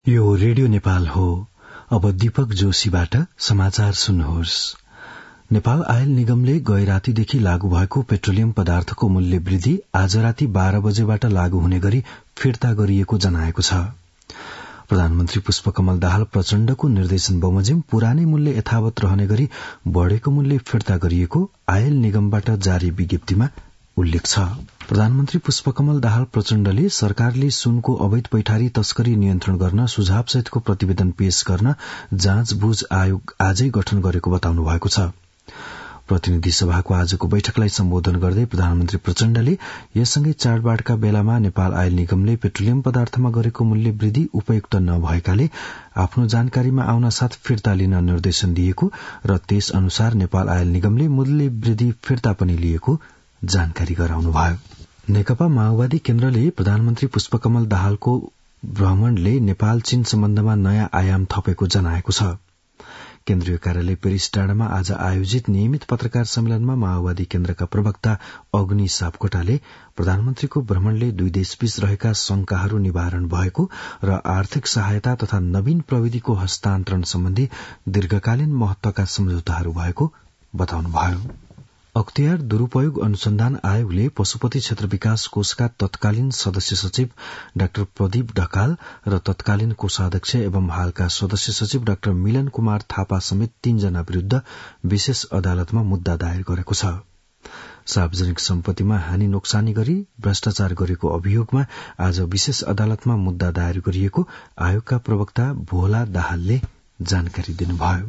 यो रेडियो नेपाल हो। अब दीपक जोशीबाट समाचार सुन्नुहोस्। नेपाल आयल निगमले गए रातीदेखि लागू भएको पेट्रोलियम पदार्थको मूल्य वृद्धि आज राति 12 बजेबाट लागू हुने गरी फिर्ता गरिएको जनाएको छ। प्रधानमन्त्री पुष्पकमल दाहाल प्रचण्डको निर्देशन बमोजिम पुरानै मूल्य यथावत रहने गरी बढ़ेको मूल्य फिर्ता गरिएको आयल निगमबाट जारी विज्ञप्तिमा उल्लेख छ। प्रधानमन्त्री पुष्पकमल दाहाल प्रचण्डले सरकारले सुनको अवैध पैठारी तस्करी नियन्त्रण गर्न सुझाव सहितको प्रतिवेदन पेश गर्न जाँचबुझ आयोग आजै गठन गरेको बताउनु भएको छ। प्रतिनिधि सभाको आजको बैठकलाई सम्बोधन गर्दै प्रधानमन्त्री प्रचण्डले यससँगै चाडबाडका बेलामा नेपाल आयल निगमले पेट्रोलियम पदार्थमा गरेको मूल्य वृद्धि उपयुक्त नभएकाले आफ्नो जानकारीमा आउन साथ फिर्ता लिन निर्देशन दिएको र त्यस अनुसार नेपाल आयल निगमले मूल्य वृद्धि फिर्ता पनि लिएको जानकारी गराउनुभयो। नेकपा माओवादी केन्द्रले प्रधानमन्त्री पुष्पकमल दाहालको भ्रमणले नेपाल चीन सम्बन्धमा नयाँ आयाम थपेको जनाएको छ। केन्द्रीय कार्यालय पेरिस डाँडामा आज आयोजित नियमित पत्रकार सम्मेलनमा माओवादी केन्द्रका प्रवक्ता अग्नि सापकोटाले प्रधानमन्त्रीको भ्रमणले दुई देशबीच रहेका शंकाहरू निवारण भएको र आर्थिक सहायता तथा नवीन प्रविधिको हस्तान्तरण सम्बन्धी दीर्घकालीन महत्वका सम्झौताहरू भएको बताउनुभयो। अख्तियार दुरूपयोग अनुसन्धान आयोगले पशुपति क्षेत्र विकास कोषका तत्कालीन सदस्य सचिव डाक्टर प्रदीप ढकाल र तत्कालीन कोषाध्यक्ष एवं हालका सदस्य सचिव डाक्टर मिलन कुमार थापा समेत 3 जना विरूद्ध विशेष अदालतमा मुद्दा दायर गरेको छ। सार्वजनिक सम्पत्तिमा हानि नोक्सानी गरी भ्रष्टाचार गरेको अभियोगमा आज विशेष अदालतमा मुद्दा दायर गरिएको आयोगका प्रवक्ता भोला दाहालले जानकारी दिनुभयो।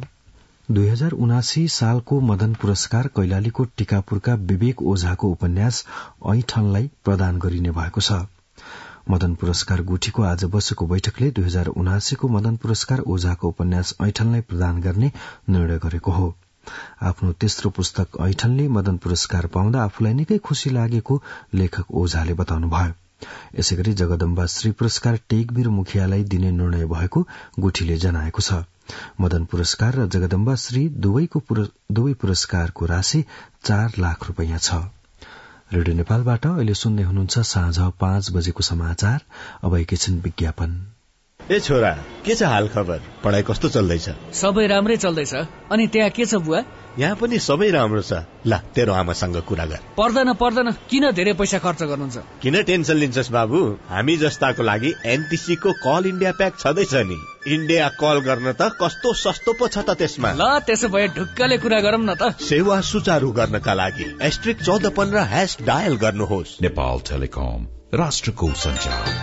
2079 सालको मदन पुरस्कार कैलालीको टिकापुरका विवेक ओझाको उपन्यास ऐठनलाई प्रदान गरिने भएको छ। मदन पुरस्कार गुठीको आज बसेको बैठकले 2079 को मदन पुरस्कार ओझाको उपन्यास ऐठनलाई प्रदान गर्ने निर्णय गरेको हो। आफ्नो तेस्रो पुस्तक ऐठनले मदन पुरस्कार पाउँदा आफूलाई निकै खुशी लागेको लेखक ओझाले बताउनुभयो। यसैगरी जगदम्बा श्री पुरस्कार टेकवीर मुखियालाई दिने निर्णय भएको गुठीले जनाएको छ। मदन पुरस्कार र जगदम्बा श्री दुवै पुरस्कारको राशि 4 लाख रुपैयाँ छ। रेडियो नेपालबाट अहिले सुन्दै हुनुहुन्छ साँझ 5 बजेको समाचार। अब एकैछिन विज्ञापन। ए छोरा, के छ हाल खबर? पढाइ कस्तो चल्दैछ? सबै राम्रै चल्दैछ। अनि त्यहाँ के छ बुवा? यहाँ पनि सबै राम्रो छ। ल, तेरो आमासँग कुरा गर। पर्दैन, किन धेरै पैसा खर्च गर्नुहुन्छ? किन टेन्सन लिन्छस् बाबु? हामी जस्ताको लागि एनटीसी को कल इन्डिया प्याक छँदैछ नि। इन्डिया कल गर्न त कस्तो सस्तो पो छ त त्यसमा। ल, त्यसो भए ढुक्कले कुरा गरौँ न त। सेवा सुचारू गर्नका लागि *1415# डायल गर्नुहोस्। नेपाल टेलिकम, राष्ट्रको सञ्चार।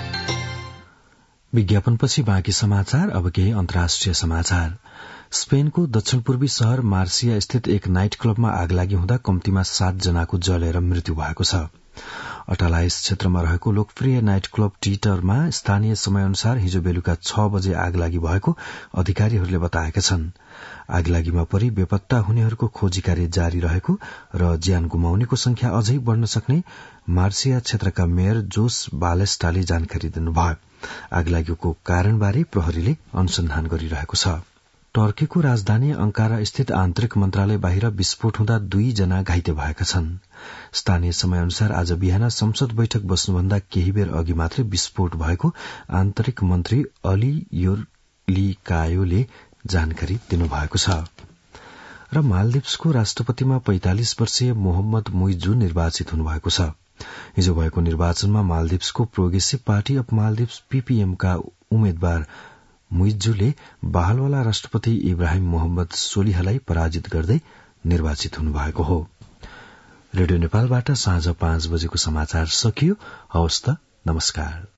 विज्ञापनपछि बाँकी समाचार। अब केही अन्तर्राष्ट्रिय समाचार। स्पेनको दक्षिण पूर्वी शहर मार्सिया स्थित एक नाइट क्लबमा आगलागी हुँदा कम्तीमा 7 जनाको जलेर मृत्यु भएको छ। अटालाइस क्षेत्रमा रहेको लोकप्रिय नाइट क्लब टिटरमा स्थानीय समय अनुसार हिजो बेलुका 6 बजे आगलागी भएको अधिकारीहरूले बताएका छन्। आगलागीमा परि बेपत्ता हुनेहरूको खोजी कार्य जारी रहेको र ज्यान गुमाउनेको संख्या अझै बढ़न सक्ने मार्सिया क्षेत्रका मेयर जोस बालेस्टाले जानकारी दिनुभयो। आगलागीको कारणबारे प्रहरीले अनुसन्धान गरिरहेको छ। टर्कीको राजधानी अंकारा स्थित आन्तरिक मन्त्रालय बाहिर विस्फोट हुँदा 2 जना घाइते भएका छन्। स्थानीय समय अनुसार आज बिहान संसद बैठक बस्नुभन्दा केही बेर अघि मात्रै विस्फोट भएको आन्तरिक मन्त्री अली योर्लिकायोले जानकारी दिनुभएको छ। र मालदिप्सको राष्ट्रपतिमा 45 वर्षीय मोहम्मद मुइजु निर्वाचित हुनुभएको छ। हिजो भएको निर्वाचनमा मालदिप्सको progressive party of Maldives PPM का उम्मेद्वार मुइजुले बहालवाला राष्ट्रपति इब्राहिम मोहम्मद सोलिहलाई पराजित गर्दै निर्वाचित हुनुभएको हो। रेडियो नेपालबाट साँझ 5 बजेको समाचार सकियो। हवस् त, नमस्कार।